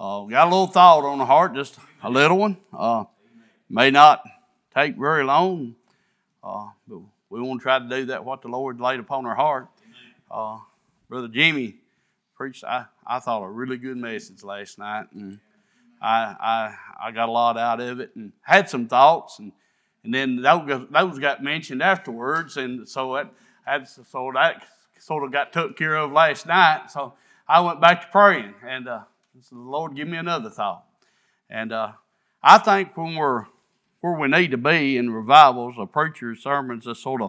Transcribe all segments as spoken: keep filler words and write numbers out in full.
Uh, got a little thought on the heart, just a little one. Uh, may not take very long, uh, but we want to try to do that, what the Lord laid upon our heart. Uh, Brother Jimmy preached, I, I thought, a really good message last night, and I, I I got a lot out of it and had some thoughts, and and then those, those got mentioned afterwards, and so that, that so that sort of got took care of last night. So I went back to praying, and uh, so the Lord give me another thought. And uh, I think when we're where we need to be in revivals or preachers' sermons, that sort of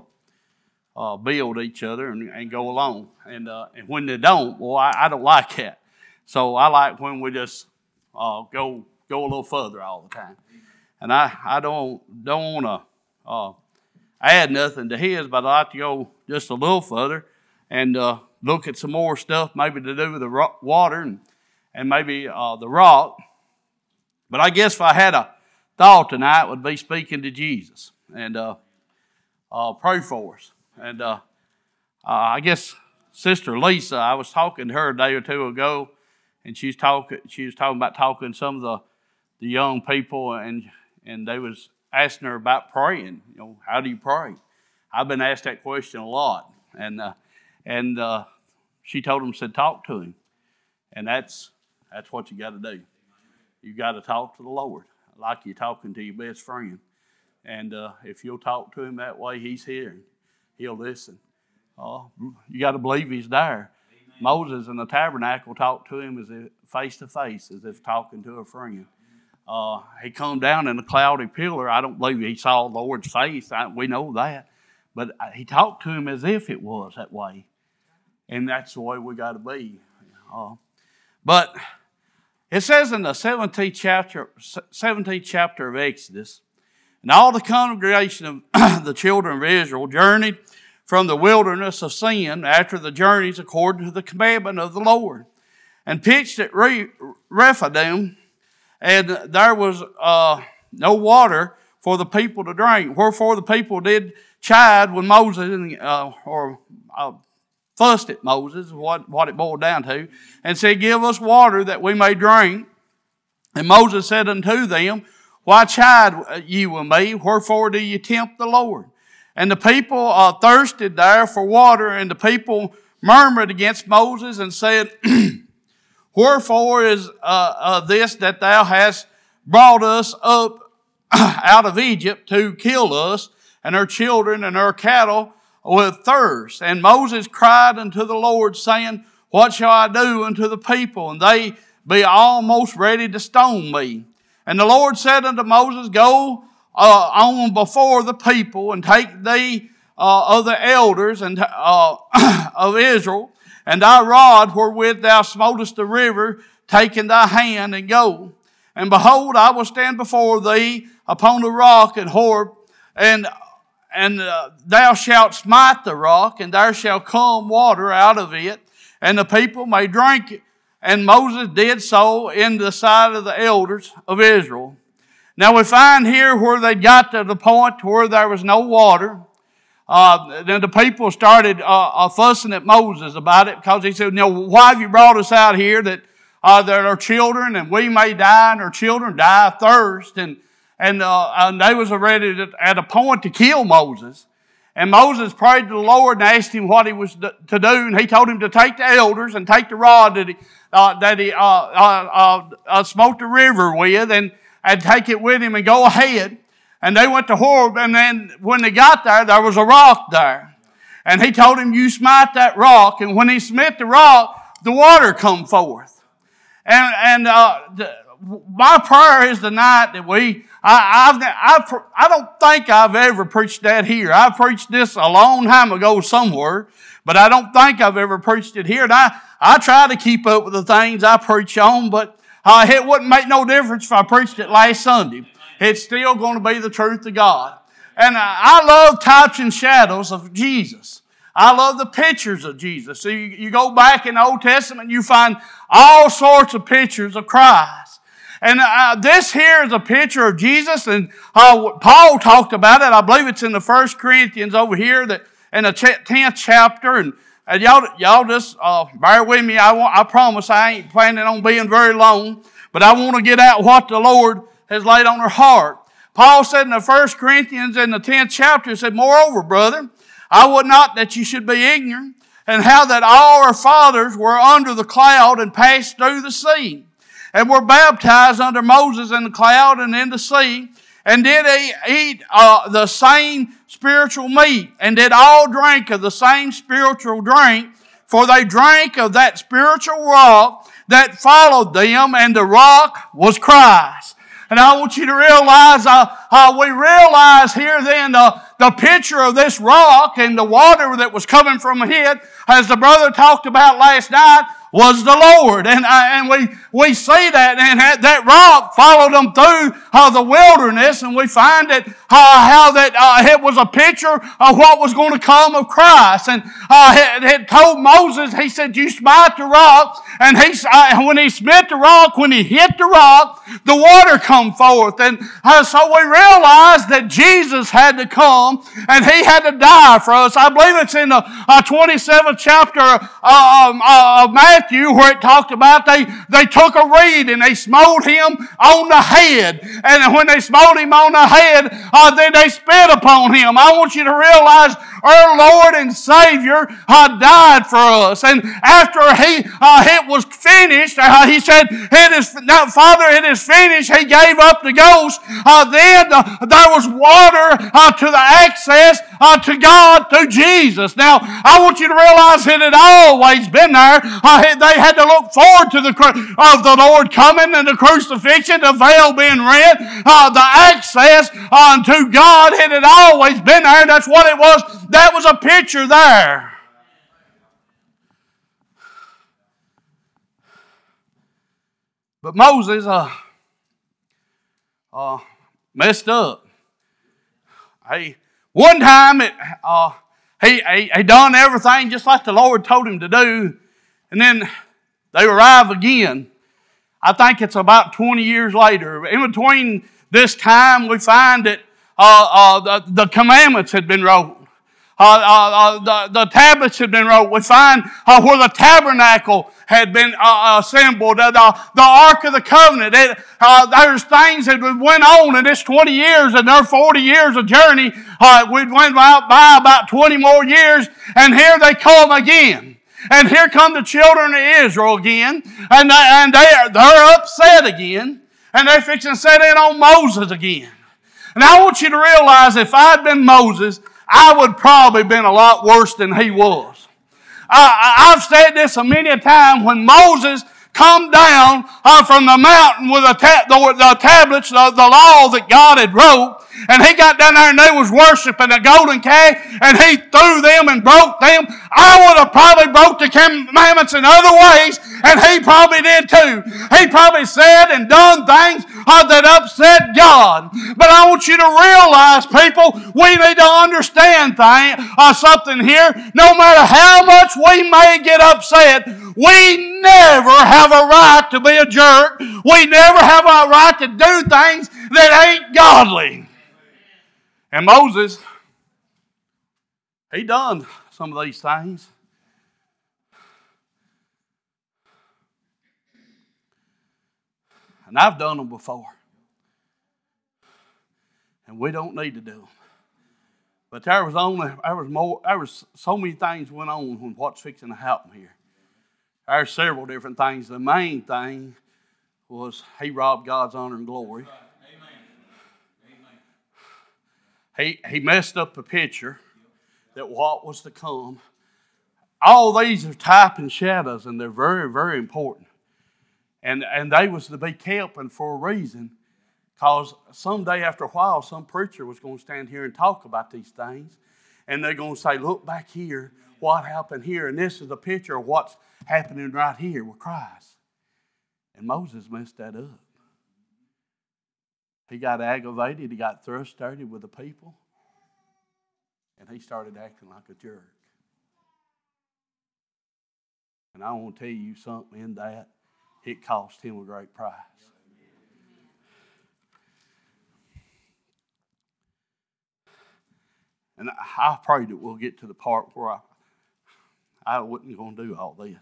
uh, build each other and, and go along. And uh, and when they don't, well, I, I don't like that. So I like when we just uh, go go a little further all the time. And I, I don't don't want to uh, add nothing to his, but I like to go just a little further and uh, look at some more stuff, maybe to do with the rock, water and, and maybe uh, the rock. But I guess if I had a thought tonight, it would be speaking to Jesus and uh, uh, pray for us. And uh, uh, I guess Sister Lisa, I was talking to her a day or two ago, and she's talking. She was talking about talking to some of the, the young people, and and they was asking her about praying. You know, how do you pray? I've been asked that question a lot, and uh, and uh, she told them, said, talk to him, and that's that's what you got to do. You got to talk to the Lord like you're talking to your best friend, and uh, if you'll talk to him that way, he's hearing. He'll listen. Uh, you got to believe he's there. Amen. Moses in the tabernacle talked to him as if face to face, as if talking to a friend. Uh, he come down in a cloudy pillar. I don't believe he saw the Lord's face. I, we know that. But he talked to him as if it was that way. And that's the way we got to be. Uh, but it says in the seventeenth chapter, seventeenth chapter of Exodus, and all the congregation of the children of Israel journeyed from the wilderness of Sin after the journeys according to the commandment of the Lord, and pitched at Rephidim, and there was uh, no water for the people to drink. Wherefore the people did chide when Moses, uh, or uh, fussed at Moses, what, what it boiled down to, and said, give us water that we may drink. And Moses said unto them, why chide ye with me? Wherefore do ye tempt the Lord? And the people uh, thirsted there for water, and the people murmured against Moses and said, wherefore is uh, uh, this that thou hast brought us up out of Egypt to kill us and our children and our cattle with thirst? And Moses cried unto the Lord, saying, what shall I do unto the people? And they be almost ready to stone me. And the Lord said unto Moses, go uh, on before the people, and take thee uh, of the elders and uh, of Israel, and thy rod wherewith thou smotest the river, take in thy hand, and go. And behold, I will stand before thee upon the rock at Horeb, and and uh, thou shalt smite the rock, and there shall come water out of it, and the people may drink it. And Moses did so in the sight of the elders of Israel. Now we find here where they got to the point where there was no water. Uh, then the people started uh, uh, fussing at Moses about it, because he said, you know, why have you brought us out here that uh, that our children, and we may die, and our children die of thirst? And and, uh, and they was ready to, at a point to kill Moses. And Moses prayed to the Lord and asked him what he was to do. And he told him to take the elders and take the rod that he, uh, that he uh, uh, uh, uh, smote the river with, and, and take it with him and go ahead. And they went to Horeb, and then when they got there, there was a rock there. And he told him, you smite that rock. And when he smit the rock, the water come forth. And, and uh, the, my prayer is tonight that we, I, I've, I, I don't think I've ever preached that here. I preached this a long time ago somewhere, but I don't think I've ever preached it here. And I, I try to keep up with the things I preach on, but uh, it wouldn't make no difference if I preached it last Sunday. It's still going to be the truth of God. And I, I love types and shadows of Jesus. I love the pictures of Jesus. So you, you go back in the Old Testament, you find all sorts of pictures of Christ. And uh, this here is a picture of Jesus, and uh, Paul talked about it. I believe it's in the First Corinthians over here, that in the tenth chapter, and And y'all, y'all just uh, bear with me. I, want, I promise I ain't planning on being very long, but I want to get out what the Lord has laid on our heart. Paul said in the First Corinthians in the tenth chapter, he said, "Moreover, brother, I would not that you should be ignorant, and how that all our fathers were under the cloud and passed through the sea, and were baptized under Moses in the cloud and in the sea, and did eat uh, the same spiritual meat, and did all drink of the same spiritual drink, for they drank of that spiritual rock that followed them, and the rock was Christ." And I want you to realize, uh, uh, we realize here then the, the picture of this rock and the water that was coming from it, as the brother talked about last night, was the Lord. And, uh, and we, we see that, and that, that rock followed them through uh, the wilderness, and we find that uh, how that uh, it was a picture of what was going to come of Christ. And uh, it, it told Moses, he said, "You smite the rock," and he, uh, when he smit the rock, when he hit the rock, the water come forth. And uh, so we realize that Jesus had to come, and He had to die for us. I believe it's in the uh, twenty-seventh chapter uh, um, uh, of Matthew, where it talked about they, they took a reed and they smote Him on the head. And when they smote Him on the head, uh, then they spit upon Him. I want you to realize our Lord and Savior uh, died for us. And after He uh, it was finished, uh, He said, "It is now, Father, it is finished." He gave up the ghost. Uh, then uh, there was water uh, to the access uh, to God through Jesus. Now, I want you to realize it had always been there. Uh, they had to look forward to the of the Lord coming and the crucifixion, the veil being rent, uh, the access uh, to God. It had always been there. That's what it was. That was a picture there. But Moses uh, uh, messed up. Hey, one time it, uh, he, he he done everything just like the Lord told him to do, and then they arrive again. I think it's about twenty years later. In between this time, we find that uh, uh, the, the commandments had been wrote. Uh, uh, uh, the, the tablets had been wrote. We find uh, where the tabernacle had been uh, assembled, uh, the, the Ark of the Covenant. It, uh, there's things that went on in this twenty years, and their forty years of journey. Uh, we went out by about twenty more years, and here they come again. And here come the children of Israel again, and they, and they are, they're upset again, and they're fixing to set in on Moses again. And I want you to realize, if I'd been Moses, I would probably been a lot worse than he was. I, I've said this a many a time. When Moses come down uh, from the mountain with the, ta- the, the tablets, the, the law that God had wrote, and he got down there and they was worshiping a golden calf, and he threw them and broke them, I would have probably broke the commandments in other ways, and he probably did too. He probably said and done things uh, that upset God. But I want you to realize, people, we need to understand thing, uh, something here. No matter how much we may get upset, we never have a right to be a jerk. We never have a right to do things that ain't godly. And Moses, he done some of these things. And I've done them before. And we don't need to do them. But there was only there was more there was so many things went on when what's fixing to happen here. There's several different things. The main thing was he robbed God's honor and glory. He, he messed up the picture that what was to come. All these are type and shadows, and they're very, very important. And, and they was to be kept, and for a reason, because someday after a while, some preacher was going to stand here and talk about these things, and they're going to say, look back here, what happened here, and this is a picture of what's happening right here with Christ. And Moses messed that up. He got aggravated. He got frustrated with the people. And he started acting like a jerk. And I want to tell you something in that. It cost him a great price. And I pray that we'll get to the part where I, I wasn't going to do all this.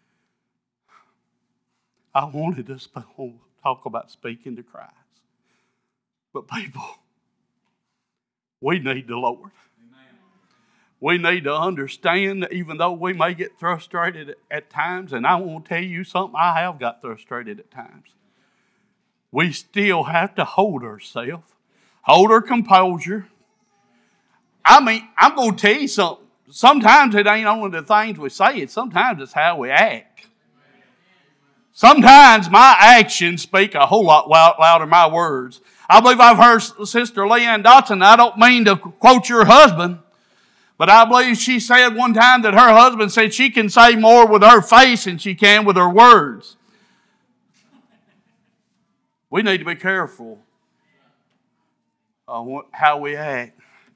I wanted to talk about speaking to Christ. But people, we need the Lord. Amen. We need to understand that even though we may get frustrated at times, and I want to tell you something, I have got frustrated at times. We still have to hold ourselves, hold our composure. I mean, I'm going to tell you something. Sometimes it ain't only the things we say, it's sometimes it's how we act. Sometimes my actions speak a whole lot louder than my words. I believe I've heard Sister Leanne Dotson, I don't mean to quote your husband, but I believe she said one time that her husband said she can say more with her face than she can with her words. We need to be careful of how we act.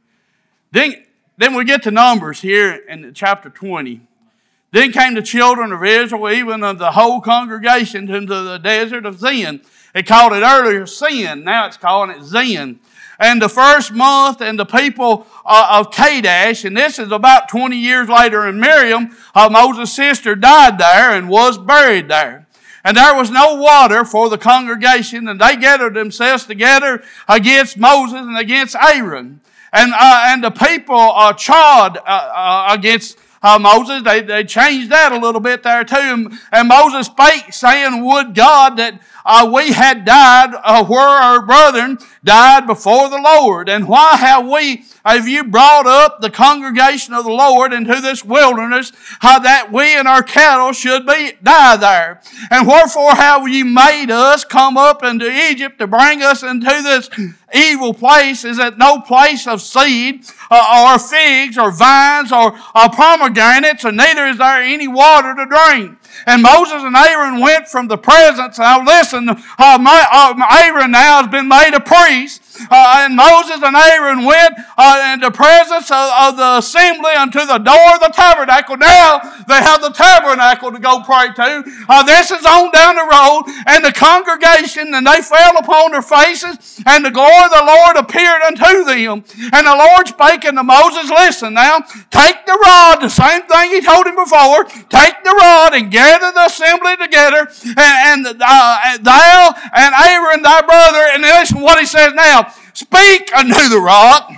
Then, then we get to Numbers here in chapter twenty. Then came the children of Israel, even of the whole congregation, into the desert of Zin. It called it earlier Sin. Now it's calling it Zin. And the first month, and the people uh, of Kadesh, and this is about twenty years later, and Miriam, uh, Moses' sister, died there and was buried there. And there was no water for the congregation, and they gathered themselves together against Moses and against Aaron. And uh, and the people uh, chawed uh, uh, against Uh, Moses, they, they changed that a little bit there too. And Moses spake, saying, would God that uh, we had died uh, where our brethren died before the Lord. And why have we, have you brought up the congregation of the Lord into this wilderness, how that we and our cattle should be die there? And wherefore have you made us come up into Egypt to bring us into this evil place? Is it no place of seed, uh, or figs, or vines, or uh, pomegranates, and neither is there any water to drink? And Moses and Aaron went from the presence. Now listen, uh, my, uh, Aaron now has been made a priest. Uh, and Moses and Aaron went uh, in the presence of, of the assembly unto the door of the tabernacle. Now they have the tabernacle to go pray to. Uh, this is on down the road. And the congregation, and they fell upon their faces, and the glory of the Lord appeared unto them. And the Lord spake unto Moses, listen now, take the rod, the same thing he told him before, take the rod and gather the assembly together, and, and uh, thou and Aaron thy brother, and listen what he says now, speak unto the rock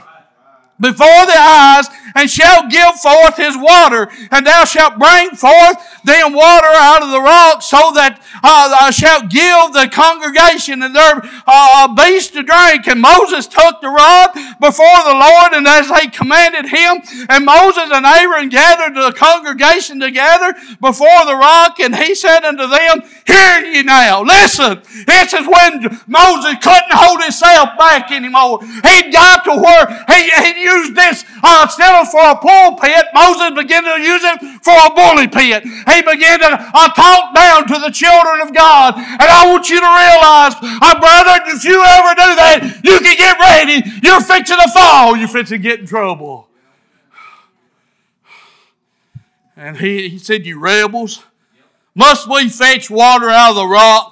before the eyes, and shall give forth his water, and thou shalt bring forth them water out of the rock, so that uh, thou shalt give the congregation and their uh, beasts to drink. And Moses took the rod before the Lord, and as they commanded him, and Moses and Aaron gathered the congregation together before the rock, and he said unto them, hear ye now, listen. This is when Moses couldn't hold himself back anymore. He got to where he, he used this uh, instead of for a pulpit, Moses began to use it for a bully pit. He began to uh, talk down to the children of God. And I want you to realize, uh, brother, if you ever do that, you can get ready. You're fixing to fall. You're fixing to get in trouble. And he, he said, you rebels, must we fetch water out of the rock?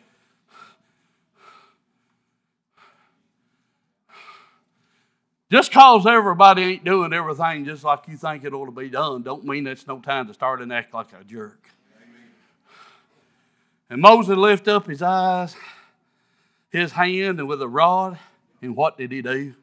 Just because everybody ain't doing everything just like you think it ought to be done, don't mean it's no time to start and act like a jerk. Amen. And Moses lifted up his eyes, his hand, and with a rod, and what did he do?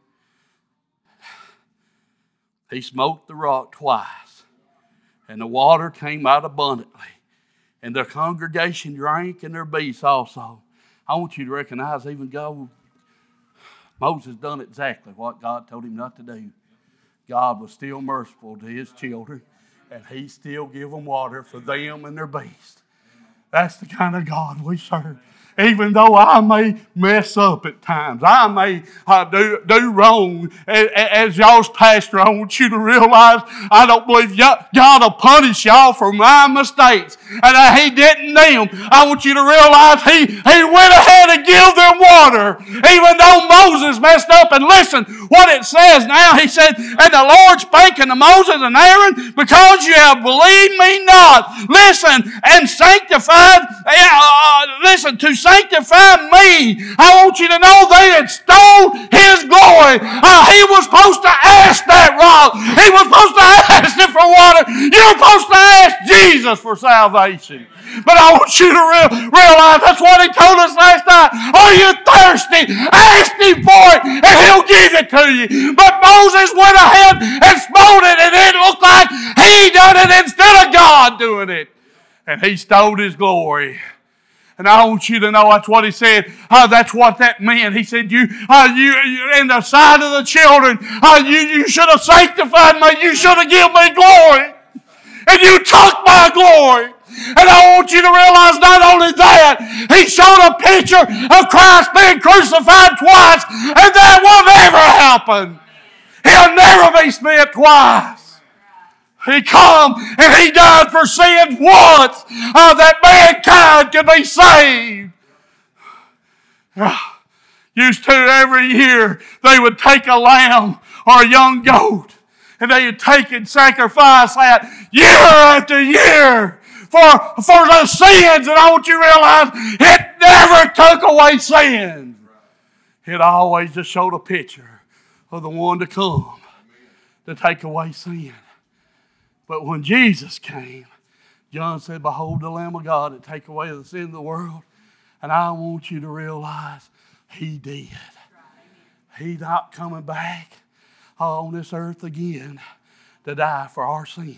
He smote the rock twice, and the water came out abundantly, and the congregation drank, and their beasts also. I want you to recognize, even God, Moses done exactly what God told him not to do. God was still merciful to his children, and he still gave them water for them and their beasts. That's the kind of God we serve. Even though I may mess up at times, I may uh, do, do wrong. As, as y'all's pastor, I want you to realize I don't believe y'all, God will punish y'all for my mistakes. And uh, he didn't them. I want you to realize he, he went ahead and gave them water. Even though Moses messed up. And listen what it says now. He said, and the Lord spake unto Moses and Aaron, because you have believed me not. Listen, and sanctified, uh, listen, to sanctify sanctify me. I want you to know they had stole His glory. Uh, he was supposed to ask that rock. He was supposed to ask it for water. You're supposed to ask Jesus for salvation. But I want you to re- realize that's what He told us last night. Are you thirsty? Ask Him for it and He'll give it to you. But Moses went ahead and smote it, and it looked like he done it instead of God doing it. And he stole His glory. And I want you to know that's what he said. Uh, that's what that meant. He said, "You, uh, you, you in the sight of the children, uh, you, you should have sanctified me. You should have given me glory. And you took my glory." And I want you to realize not only that, He showed a picture of Christ being crucified twice, and that will never happen. He'll never be spent twice. He come and He died for sins once, uh, that mankind could be saved. Used to every year they would take a lamb or a young goat, and they would take and sacrifice that year after year for, for the sins. And I want you to realize it never took away sins. It always just showed a picture of the one to come to take away sin. But when Jesus came, John said, "Behold the Lamb of God that take away the sin of the world." And I want you to realize He did. He's not coming back on this earth again to die for our sins.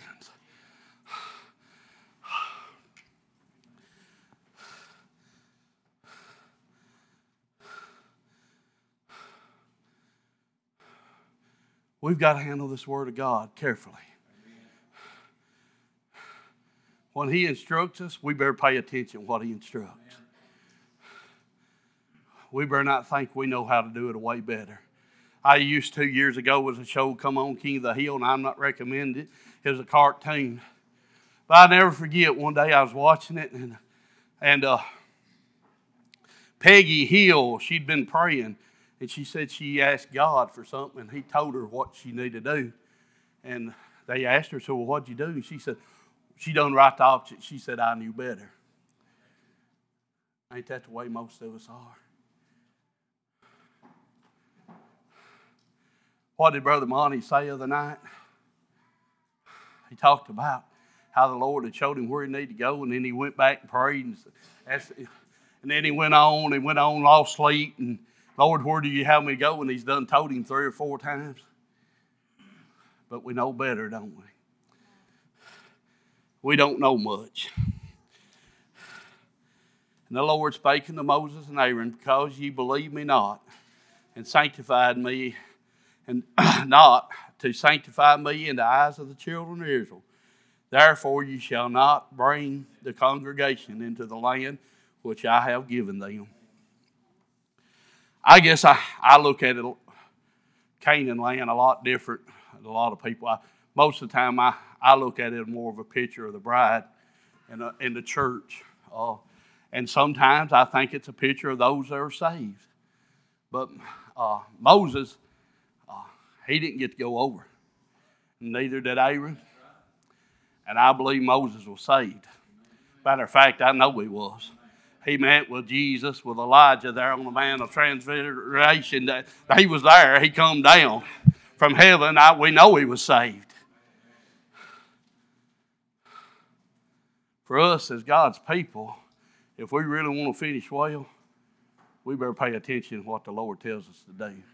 We've got to handle this Word of God carefully. When He instructs us, we better pay attention to what He instructs. We better not think we know how to do it way better. I used to years ago was a show come on, King of the Hill, and I'm not recommending it. It was a cartoon. But I'll never forget one day I was watching it, and, and uh, Peggy Hill, she'd been praying, and she said she asked God for something, and He told her what she needed to do. And they asked her, "So well, what'd you do?" And she said, she done right the opposite. She said, "I knew better." Ain't that the way most of us are? What did Brother Monty say the other night? He talked about how the Lord had showed him where he needed to go, and then he went back and prayed, and, and then he went on and went on, lost sleep, and "Lord, where do you have me to go?" And he's done told him three or four times. But we know better, don't we? We don't know much. And the Lord spake unto Moses and Aaron, "Because ye believe me not, and sanctified me, and not to sanctify me in the eyes of the children of Israel, therefore ye shall not bring the congregation into the land which I have given them." I guess I, I look at it, Canaan land, a lot different than a lot of people. I, most of the time I, I look at it more of a picture of the bride in, a, in the church. Uh, and sometimes I think it's a picture of those that are saved. But uh, Moses, uh, he didn't get to go over. Neither did Aaron. And I believe Moses was saved. Matter of fact, I know he was. He met with Jesus, with Elijah there on the Mount of Transfiguration. That he was there. He come down from heaven. I, we know he was saved. For us as God's people, if we really want to finish well, we better pay attention to what the Lord tells us to do.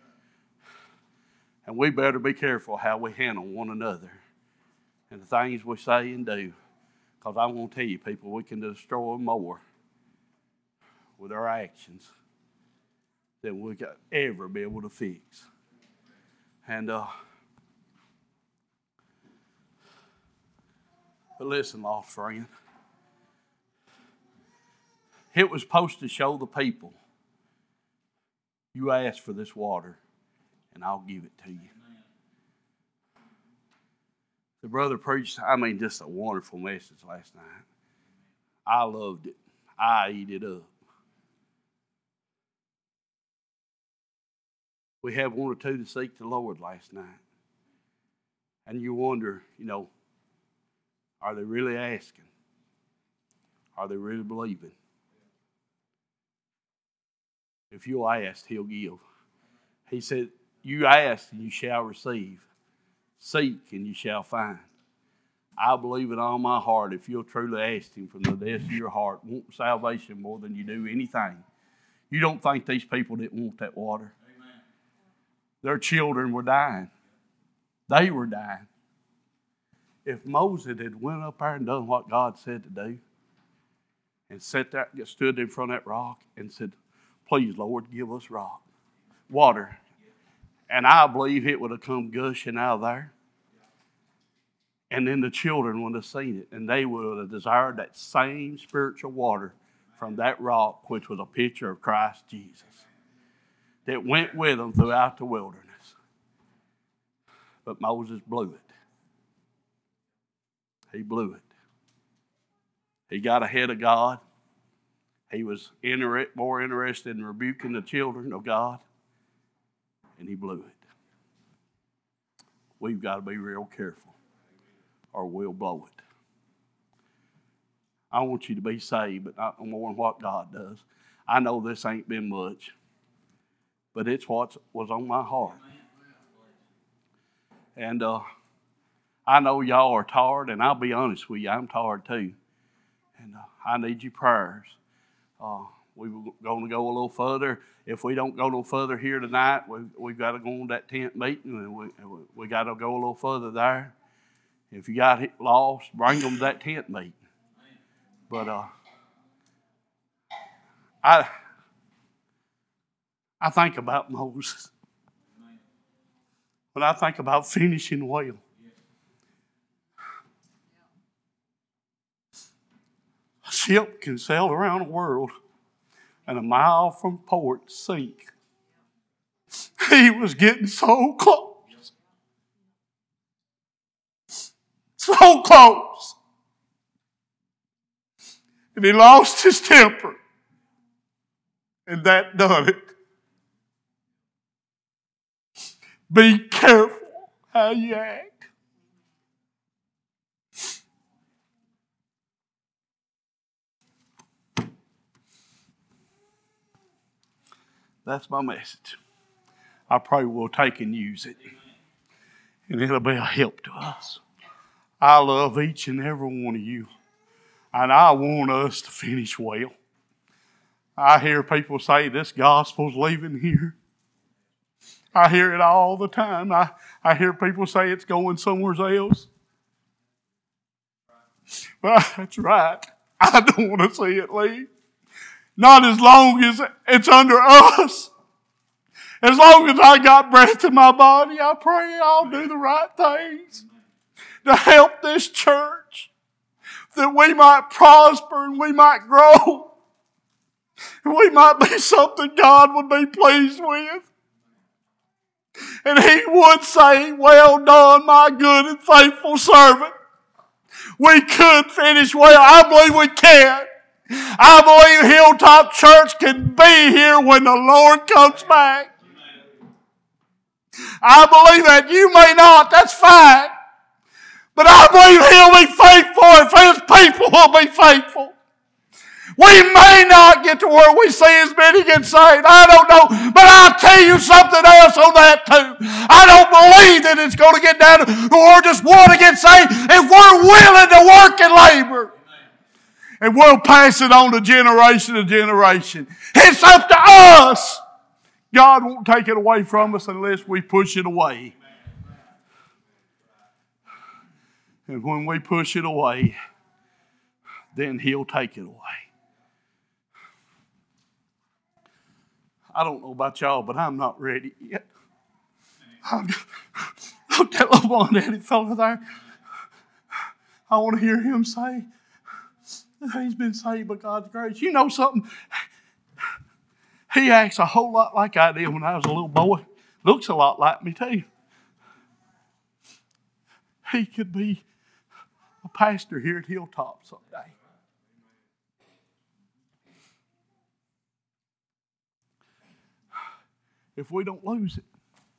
And we better be careful how we handle one another and the things we say and do. Because I want to tell you, people, we can destroy more with our actions than we could ever be able to fix. And, uh, but listen, lost friend. It was supposed to show the people, you asked for this water, and I'll give it to you. The brother preached, I mean, just a wonderful message last night. I loved it. I ate it up. We had one or two to seek the Lord last night. And you wonder, you know, are they really asking? Are they really believing? If you'll ask, he'll give. He said, you ask and you shall receive. Seek and you shall find. I believe in all my heart, if you'll truly ask him from the depths of your heart, want salvation more than you do anything. You don't think these people didn't want that water? Amen. Their children were dying. They were dying. If Moses had went up there and done what God said to do, and sat there, stood in front of that rock and said, please, Lord, give us rock, water. And I believe it would have come gushing out of there. And then the children would have seen it, and they would have desired that same spiritual water from that rock, which was a picture of Christ Jesus, that went with them throughout the wilderness. But Moses blew it. He blew it. He got ahead of God. He was inter- more interested in rebuking the children of God, and he blew it. We've got to be real careful, or we'll blow it. I want you to be saved, but not more than what God does. I know this ain't been much, but it's what was on my heart. And uh, I know y'all are tired, and I'll be honest with you, I'm tired too. And uh, I need your prayers. Uh, we were going to go a little further. If we don't go no further here tonight, we, we've got to go on that tent meeting, and we, we got to go a little further there. If you got lost, bring them to that tent meeting. But uh, I, I think about Moses. When I think about finishing well, a ship can sail around the world and a mile from port sink. He was getting so close. So close. And he lost his temper. And that done it. Be careful how you act. That's my message. I pray we'll take and use it. And it'll be a help to us. I love each and every one of you. And I want us to finish well. I hear people say this gospel's leaving here. I hear it all the time. I, I hear people say it's going somewhere else. Well, that's right. I don't want to see it leave. Not as long as it's under us. As long as I got breath in my body, I pray I'll do the right things to help this church, that we might prosper and we might grow. And we might be something God would be pleased with. And He would say, well done, my good and faithful servant. We could finish well. I believe we can. I believe Hilltop Church can be here when the Lord comes back. I believe that. You may not. That's fine. But I believe He'll be faithful if His people will be faithful. We may not get to where we see as many get saved. I don't know. But I'll tell you something else on that too. I don't believe that it's going to get down to or just want to get saved if we're willing to work and labor. And we'll pass it on to generation to generation. It's up to us. God won't take it away from us unless we push it away. And when we push it away, then He'll take it away. I don't know about y'all, but I'm not ready yet. Look, that little blonde-headed fellow there. I want to hear him say, he's been saved by God's grace. You know something? He acts a whole lot like I did when I was a little boy. Looks a lot like me too. He could be a pastor here at Hilltop someday. If we don't lose it.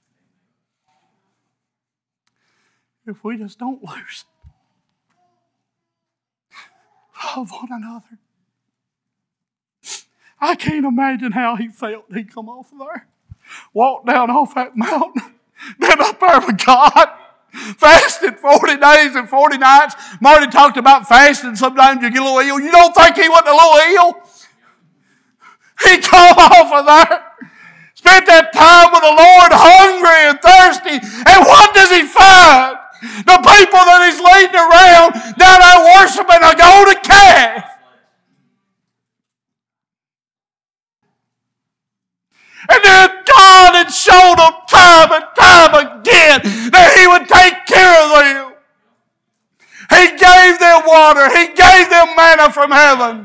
If we just don't lose it. Love one another. I can't imagine how he felt. He come off of there, walked down off that mountain, been up there with God, fasted forty days and forty nights. Marty talked about fasting. Sometimes you get a little ill. You don't think he wasn't a little ill? He come off of there, spent that time with the Lord, hungry and thirsty. And what does he find? The people that he's leading around down there worshiping a golden calf. And then God had shown them time and time again that He would take care of them. He gave them water. He gave them manna from heaven.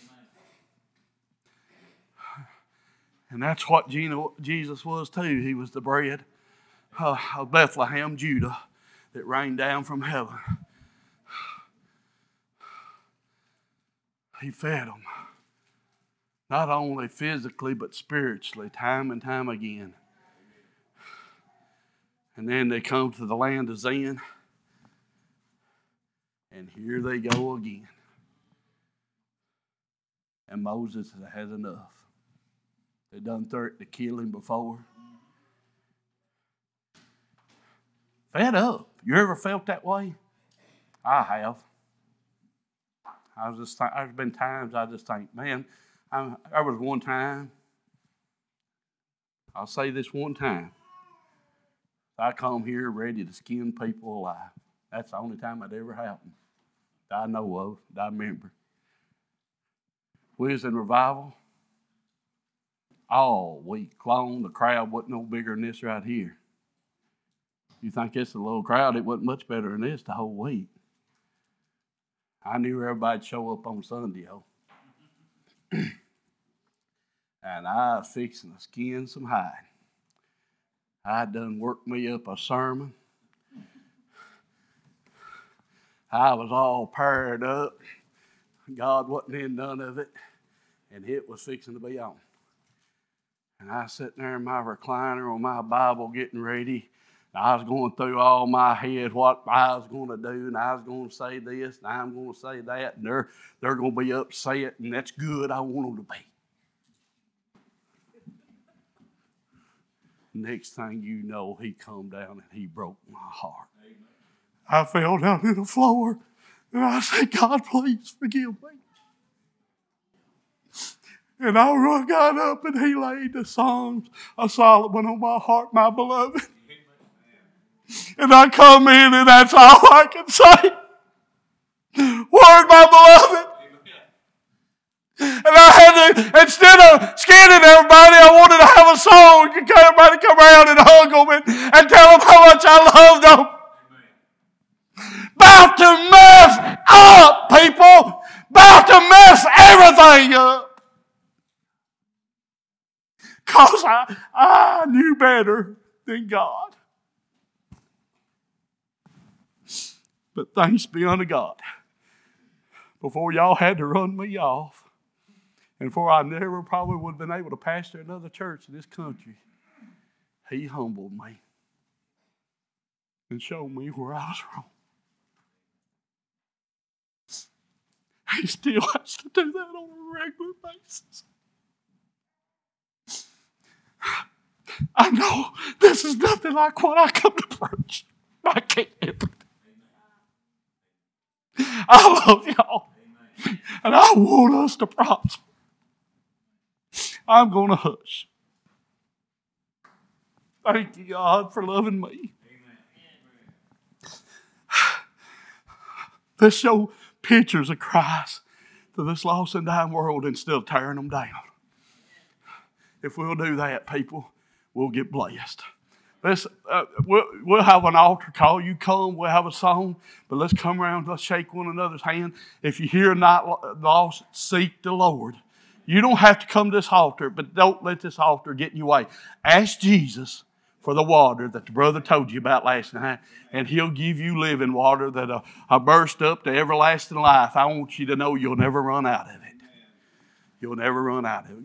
And that's what Jesus was too. He was the bread of Bethlehem, Judah, that rained down from heaven. He fed them. Not only physically, but spiritually, time and time again. And then they come to the land of Zin. And here they go again. And Moses has enough. They done threatened to kill him before. Fed up. You ever felt that way? I have. I was just. There's been times I just think, man. I, there was one time, I'll say this one time, I come here ready to skin people alive. That's the only time it ever happened that I know of, that I remember. We was in revival all week long. The crowd wasn't no bigger than this right here. You think it's a little crowd, it wasn't much better than this the whole week. I knew everybody'd show up on Sunday, oh. And I was fixing to skin some hide. I done worked me up a sermon. I was all paired up. God wasn't in none of it. And it was fixing to be on. And I was sitting there in my recliner on my Bible getting ready. I was going through all my head what I was going to do, and I was going to say this, and I'm going to say that, and they're, they're going to be upset, and that's good. I want them to be. Next thing you know, he come down and he broke my heart. Amen. I fell down to the floor, and I said, God, please forgive me. And I run God up, and he laid the Psalms of Solomon on my heart, my beloved. And I come in, and that's all I can say. Word, my beloved. And I had to, instead of scanning everybody, I wanted to have a song. Everybody come around and hug them and, and tell them how much I loved them. Amen. About to mess up, people. About to mess everything up. Because I, I knew better than God. But thanks be unto God. Before y'all had to run me off, and before I never probably would have been able to pastor another church in this country, he humbled me and showed me where I was wrong. He still has to do that on a regular basis. I know this is nothing like what I come to preach. I can't help it. I love y'all. Amen. And I want us to prosper. I'm going to hush. Thank you, God, for loving me. Amen. Let's show pictures of Christ to this lost and dying world instead of tearing them down. If we'll do that, people, we'll get blessed. Let's, uh, we'll, we'll have an altar call. You come, we'll have a song, but let's come around, let's shake one another's hand. If you hear not lost, seek the Lord. You don't have to come to this altar, but don't let this altar get in your way. Ask Jesus for the water that the brother told you about last night, and he'll give you living water that'll uh, burst up to everlasting life. I want you to know you'll never run out of it. You'll never run out of it.